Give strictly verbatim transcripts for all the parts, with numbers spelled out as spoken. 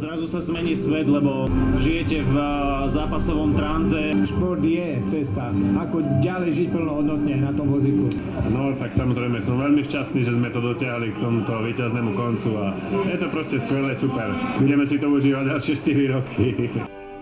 Zrazu sa zmení svet, lebo žijete v zápasovom tranze. Šport je cesta, ako ďalej žiť plnohodnotne na tom vozíku. No tak samozrejme som veľmi šťastný, že sme to dotiahli k tomuto víťaznému koncu a je to proste skvelé, super. Budeme si to užívať ďalšie štyri roky.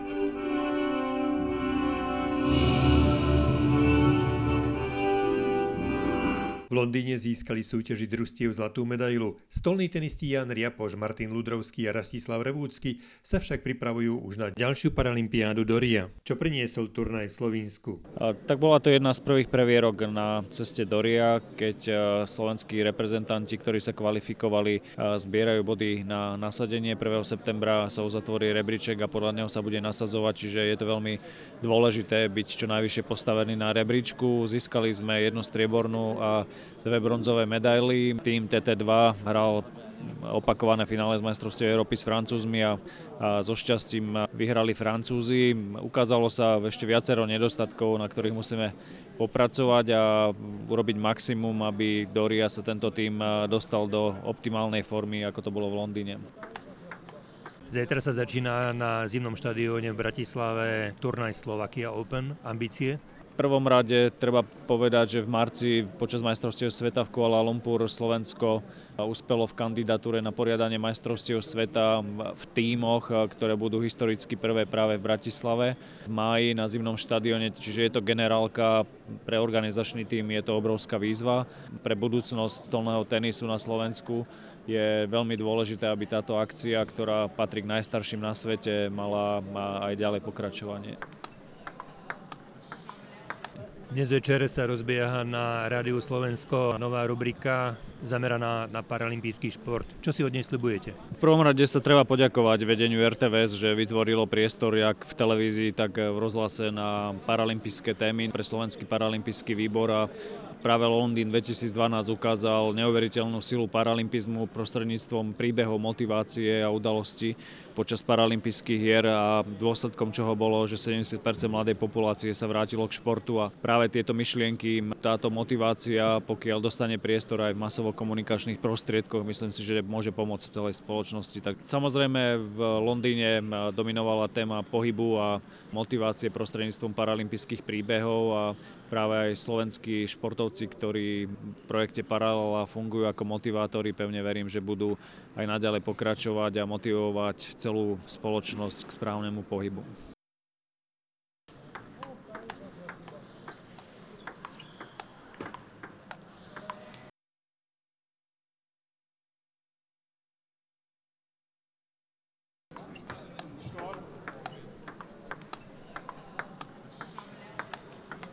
V Londýne získali súťaži družstiev zlatú medailu. Stolní tenisti Jan Riapoš, Martin Ludrovský a Rastislav Revúcky sa však pripravujú už na ďalšiu paralympiádu do Ria. Čo priniesol turnaj v Slovinsku? A, tak bola to jedna z prvých previerok na ceste do Ria, keď a, slovenskí reprezentanti, ktorí sa kvalifikovali, a, zbierajú body na nasadenie. prvého septembra sa uzatvorí rebríček a podľa neho sa bude nasadzovať, čiže je to veľmi dôležité byť čo najvyššie postavený na rebríčku. Získali sme jednu striebornú a dve bronzové medaily. Tým té té dva hral opakované finále z majstrovstiev Európy s Francúzmi a, a so šťastím vyhrali Francúzi. Ukázalo sa ešte viacero nedostatkov, na ktorých musíme popracovať a urobiť maximum, aby do Ria sa tento tím dostal do optimálnej formy, ako to bolo v Londýne. Zajtra sa začína na zimnom štadióne v Bratislave turnaj Slovakia Open. Ambície? V prvom rade treba povedať, že v marci počas majstrovstiev sveta v Kuala Lumpur Slovensko uspelo v kandidatúre na poriadanie majstrovstiev sveta v tímoch, ktoré budú historicky prvé práve v Bratislave v máji na zimnom štadióne, čiže je to generálka pre organizačný tím, je to obrovská výzva. Pre budúcnosť stolného tenisu na Slovensku je veľmi dôležité, aby táto akcia, ktorá patrí k najstarším na svete, mala aj ďalej pokračovanie. Dnes večer sa rozbieha na Rádiu Slovensko nová rubrika zameraná na paralympijský šport. Čo si od nej sľubujete? V prvom rade sa treba poďakovať vedeniu er té vé es, že vytvorilo priestor jak v televízii, tak v rozhlase na paralympijské témy pre Slovenský paralympijský výbor a práve Londýn dvetisícdvanásť ukázal neuveriteľnú silu paralympizmu prostredníctvom príbehov, motivácie a udalostí počas paralympijských hier a dôsledkom čoho bolo, že sedemdesiat percent mladej populácie sa vrátilo k športu a práve tieto myšlienky, táto motivácia, pokiaľ dostane priestor aj v masovo-komunikačných prostriedkoch, myslím si, že môže pomôcť celej spoločnosti. Tak samozrejme v Londýne dominovala téma pohybu a motivácie prostredníctvom paralympijských príbehov a práve aj slovenskí športovci, ktorí v projekte Paralela fungujú ako motivátori, pevne verím, že budú aj naďalej pokračovať a motivovať celú spoločnosť k správnemu pohybu.